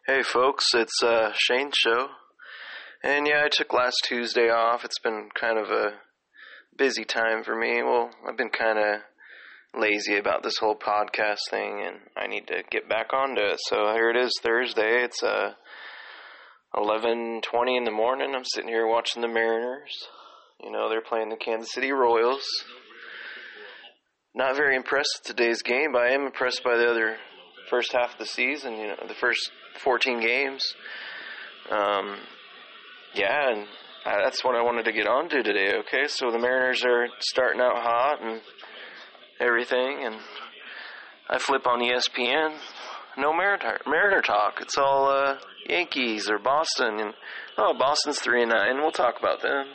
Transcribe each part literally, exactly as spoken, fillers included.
Hey folks, it's uh, Shane's show. And yeah, I took last Tuesday off. It's been kind of a busy time for me. Well, I've been kind of lazy about this whole podcast thing, and I need to get back onto it. So here it is, Thursday. It's uh, eleven twenty in the morning. I'm sitting here watching the Mariners. You know, they're playing the Kansas City Royals. Not very impressed with today's game, but I am impressed by the other first half of the season, you know, the first fourteen games. Um, yeah, and that's what I wanted to get on to today, okay? So the Mariners are starting out hot and everything, and I flip on E S P N. No Mariner, Mariner talk. It's all uh, Yankees or Boston. And oh, Boston's three and nine. We'll talk about them.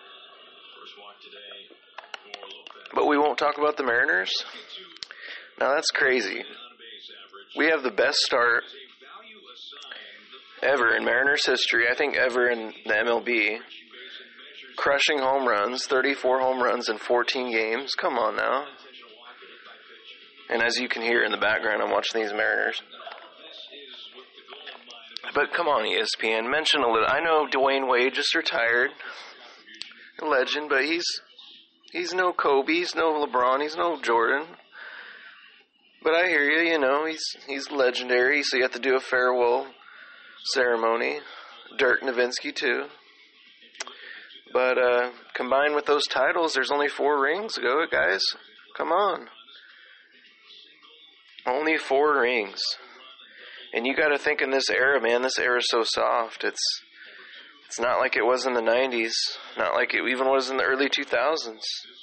But we won't talk about the Mariners? Now that's crazy. We have the best start ever in Mariners history, I think ever in the M L B. Crushing home runs, thirty-four home runs in fourteen games. Come on now. And as you can hear in the background, I'm watching these Mariners. But come on, E S P N, mention a little. I know Dwayne Wade just retired, a legend, but he's he's no Kobe, he's no LeBron, he's no Jordan. But I hear you, you know, he's he's legendary, so you have to do a farewell ceremony. Dirk Nowitzki, too. But uh, combined with those titles, there's only four rings. Go, guys. Come on. Only four rings. And you got to think in this era, man, this era is so soft. It's it's not like it was in the nineties. Not like it even was in the early two thousands.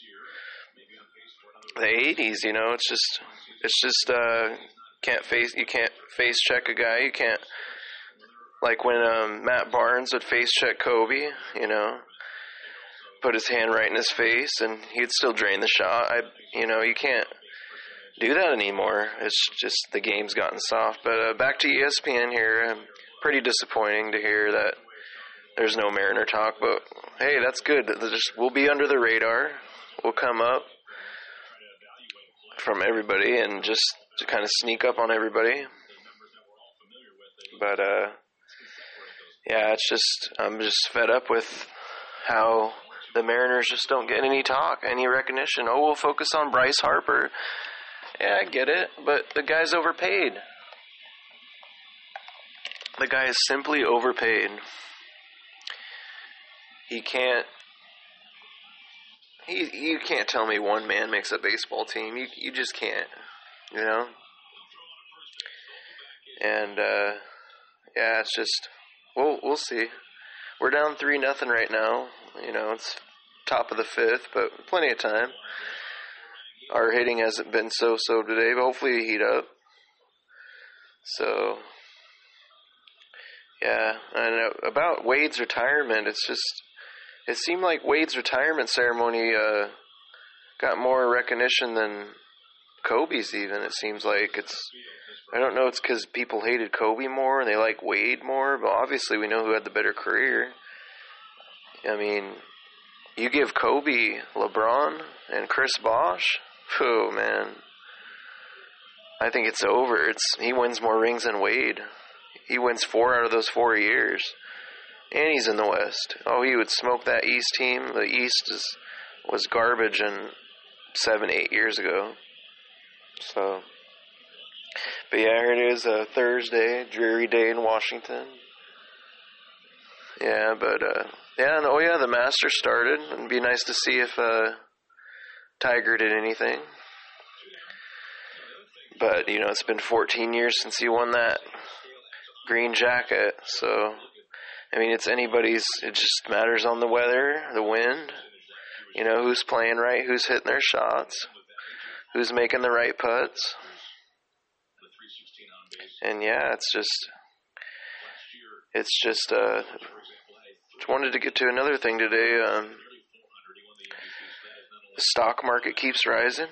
The eighties, you know, it's just... It's just, uh, can't face, you can't face check a guy. You can't, like when um, Matt Barnes would face check Kobe, you know, put his hand right in his face and he'd still drain the shot. I, you know, you can't do that anymore. It's just the game's gotten soft. But uh, back to E S P N here. Um, pretty disappointing to hear that there's no Mariner talk. But, hey, that's good. Just, we'll be under the radar. We'll come up from everybody and just to kind of sneak up on everybody. But, uh, yeah, it's just, I'm just fed up with how the Mariners just don't get any talk, any recognition. Oh, we'll focus on Bryce Harper. Yeah, I get it, but the guy's overpaid. The guy is simply overpaid. He can't He, you can't tell me one man makes a baseball team. You you just can't, you know? And, uh, yeah, it's just, we'll, we'll see. We're down three nothing right now. You know, it's top of the fifth, but plenty of time. Our hitting hasn't been so-so today, but hopefully we heat up. So, yeah, and about Wade's retirement, it's just... It seemed like Wade's retirement ceremony uh, got more recognition than Kobe's even, it seems like. It's, I don't know, it's because people hated Kobe more and they like Wade more, but obviously we know who had the better career. I mean, you give Kobe, LeBron, and Chris Bosh, oh man, I think it's over. It's he wins more rings than Wade. He wins four out of those four years. And he's in the West. Oh, he would smoke that East team. The East is, was garbage in seven, eight years ago. So, but yeah, here it is, a Thursday, dreary day in Washington. Yeah, but, uh, yeah, and, oh yeah, the Masters started. It'd be nice to see if, uh, Tiger did anything. But, you know, it's been fourteen years since he won that green jacket, so... I mean, it's anybody's, it just matters on the weather, the wind, you know, who's playing right, who's hitting their shots, who's making the right putts. And yeah, it's just, it's just, uh, just wanted to get to another thing today. Um, the stock market keeps rising.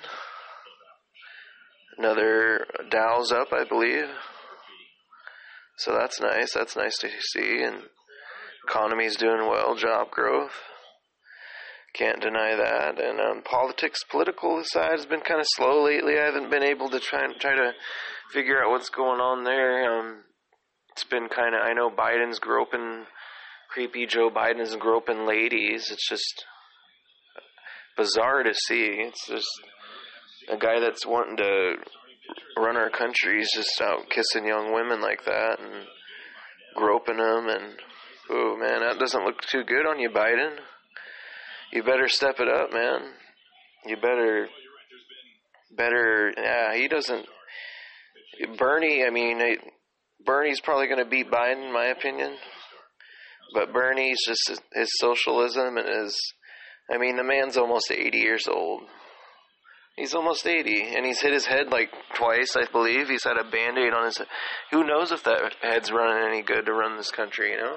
Another Dow's up, I believe. So that's nice. That's nice to see. And economy's doing well, job growth. Can't deny that. And um, politics, political side has been kind of slow lately. I haven't been able to try and try to figure out what's going on there. Um, it's been kind of, I know Biden's groping, creepy Joe Biden is groping ladies. It's just bizarre to see. It's just a guy that's wanting to run our country. He's just out kissing young women like that and groping them. And, oh, man, that doesn't look too good on you, Biden. You better step it up, man. You better, better, yeah, he doesn't, Bernie, I mean, Bernie's probably going to beat Biden, in my opinion. But Bernie's just his, his socialism and his, I mean, the man's almost eighty years old. He's almost eighty, and he's hit his head like twice, I believe. He's had a Band-Aid on his head. Who knows if that head's running any good to run this country, you know?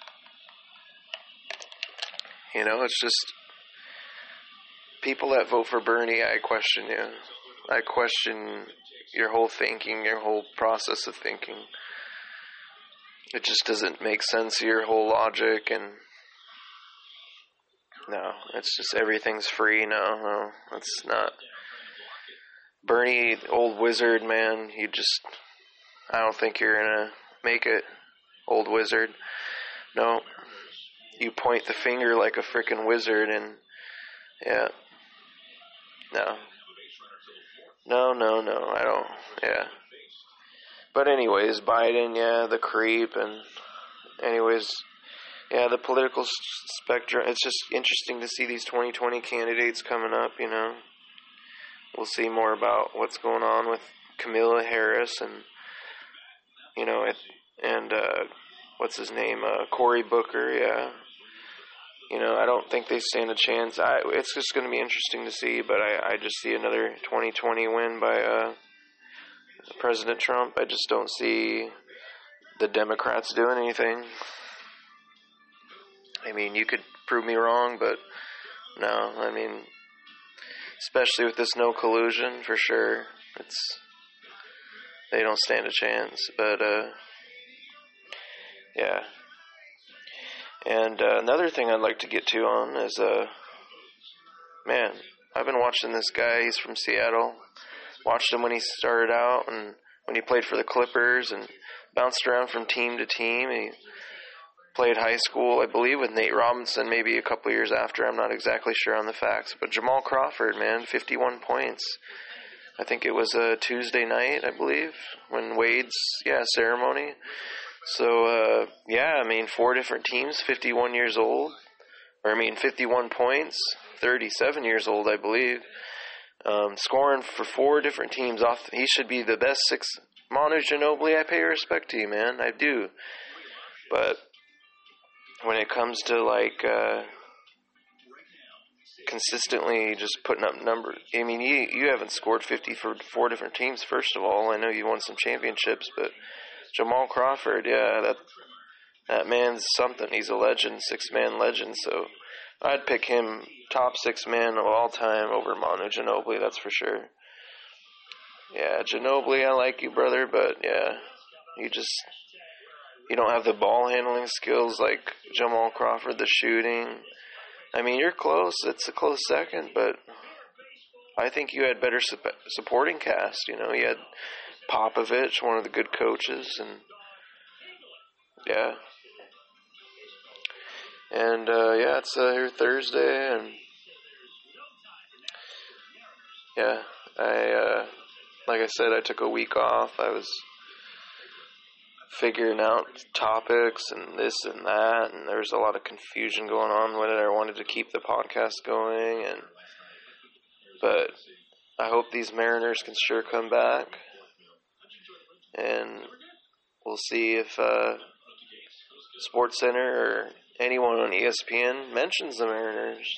You know, it's just, people that vote for Bernie, I question you. I question your whole thinking, your whole process of thinking. It just doesn't make sense, your whole logic, and no, it's just everything's free. No, no, it's not. Bernie, old wizard, man, you just, I don't think you're gonna make it, old wizard. No, you point the finger like a frickin' wizard, and, yeah, no. No, no, no, I don't, yeah. But anyways, Biden, yeah, the creep, and anyways, yeah, the political s- spectrum, it's just interesting to see these twenty twenty candidates coming up, you know. We'll see more about what's going on with Kamala Harris and, you know, it, and, uh, what's his name, uh, Cory Booker, yeah. You know, I don't think they stand a chance. I, it's just going to be interesting to see, but I, I just see another twenty twenty win by, uh, President Trump. I just don't see the Democrats doing anything. I mean, you could prove me wrong, but no, I mean, especially with this no collusion, for sure, it's, they don't stand a chance, but, uh, yeah. And uh, another thing I'd like to get to on is, uh, man, I've been watching this guy. He's from Seattle. Watched him when he started out and when he played for the Clippers and bounced around from team to team. He played high school, I believe, with Nate Robinson maybe a couple years after. I'm not exactly sure on the facts. But Jamal Crawford, man, fifty-one points. I think it was a Tuesday night, I believe, when Wade's, yeah, ceremony. So, uh, yeah, I mean, four different teams, fifty-one years old. Or, I mean, fifty-one points, thirty-seven years old, I believe. Um, scoring for four different teams. Off, he should be the best six. Manu Ginobili, I pay respect to you, man. I do. But when it comes to, like, uh, consistently just putting up numbers, I mean, you you haven't scored fifty for four different teams, first of all. I know you won some championships, but Jamal Crawford, yeah, that that man's something. He's a legend, six-man legend, so I'd pick him top six man of all time over Manu Ginobili, that's for sure. Yeah, Ginobili, I like you, brother, but yeah, you just, you don't have the ball handling skills like Jamal Crawford, the shooting. I mean, you're close. It's a close second, but I think you had better su- supporting cast. You know, you had Popovich, one of the good coaches, and yeah. And, uh, yeah, it's uh, here Thursday, and yeah, I, uh, like I said, I took a week off. I was figuring out topics and this and that, and there was a lot of confusion going on with it. I wanted to keep the podcast going, and but I hope these Mariners can sure come back, and we'll see if uh, SportsCenter or anyone on E S P N mentions the Mariners.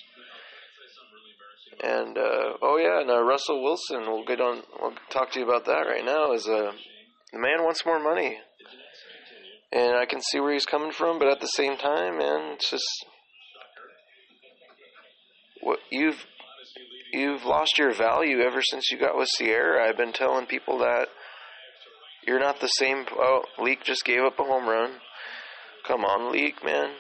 And, uh, oh yeah, and uh, Russell Wilson, we'll get on, we'll talk to you about that right now, is uh, the man wants more money. And I can see where he's coming from, but at the same time, man, it's just, what you've, you've lost your value ever since you got with Sierra. I've been telling people that you're not the same, oh, Leak just gave up a home run. Come on, Leak, man.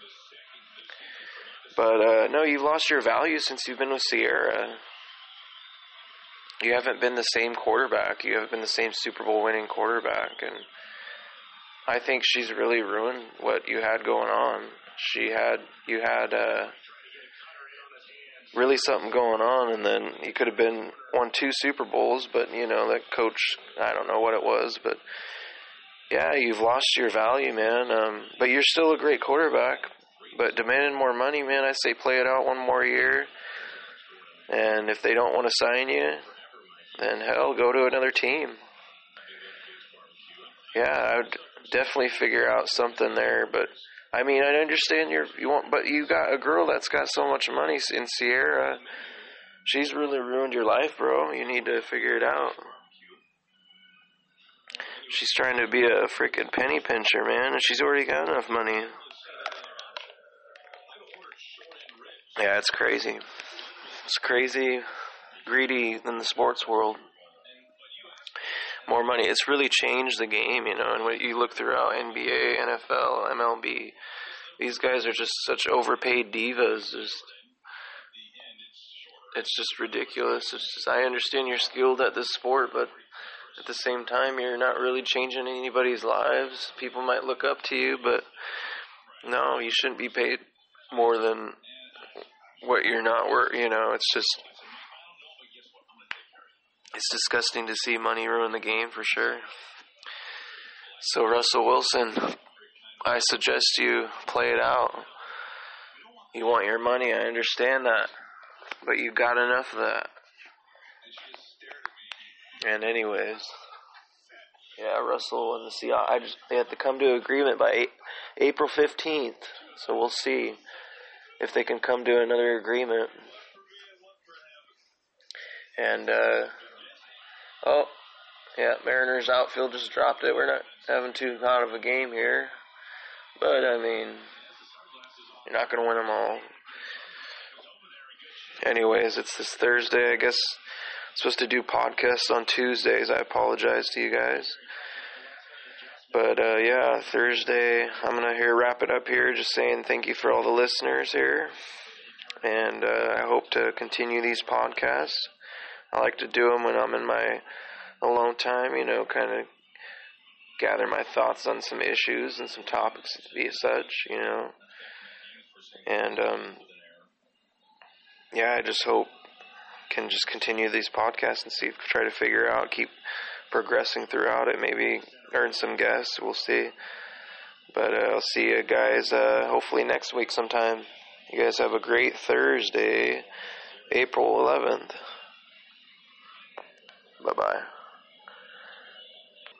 But, uh, no, you've lost your value since you've been with Sierra. You haven't been the same quarterback. You haven't been the same Super Bowl winning quarterback. And I think she's really ruined what you had going on. She had, you had uh, really something going on, and then you could have been won two Super Bowls, but, you know, that coach, I don't know what it was, but, yeah, you've lost your value, man. Um, but you're still a great quarterback. But demanding more money, man, I say play it out one more year. And if they don't want to sign you, then hell, go to another team. Yeah, I would definitely figure out something there. But I mean, I understand you're you want, but you got a girl that's got so much money in Sierra. She's really ruined your life, bro. You need to figure it out. She's trying to be a freaking penny pincher, man, and she's already got enough money. Yeah, it's crazy. It's crazy, greedy in the sports world. More money. It's really changed the game, you know, and when you look throughout N B A, N F L, M L B, these guys are just such overpaid divas. Just, it's just ridiculous. It's just, I understand you're skilled at this sport, but at the same time, you're not really changing anybody's lives. People might look up to you, but no, you shouldn't be paid more than what you're not worth. You know, it's just, it's disgusting to see money ruin the game for sure. So Russell Wilson, I suggest you play it out. You want your money, I understand that, but you got enough of that. And anyways, yeah, Russell and the Seahawks, I just, they have to come to an agreement by April fifteenth. So we'll see if they can come to another agreement. And, uh, oh, yeah, Mariners outfield just dropped it. We're not having too hot of a game here. But, I mean, you're not going to win them all. Anyways, it's this Thursday. I guess I'm supposed to do podcasts on Tuesdays. I apologize to you guys. But, uh, yeah, Thursday, I'm going to here wrap it up here, just saying thank you for all the listeners here. And uh, I hope to continue these podcasts. I like to do them when I'm in my alone time, you know, kind of gather my thoughts on some issues and some topics to be such, you know. And, um, yeah, I just hope can just continue these podcasts and see, try to figure out, keep progressing throughout it, maybe earn some guests, we'll see. But uh, I'll see you guys uh, hopefully next week sometime. You guys have a great Thursday, April eleventh. Bye-bye.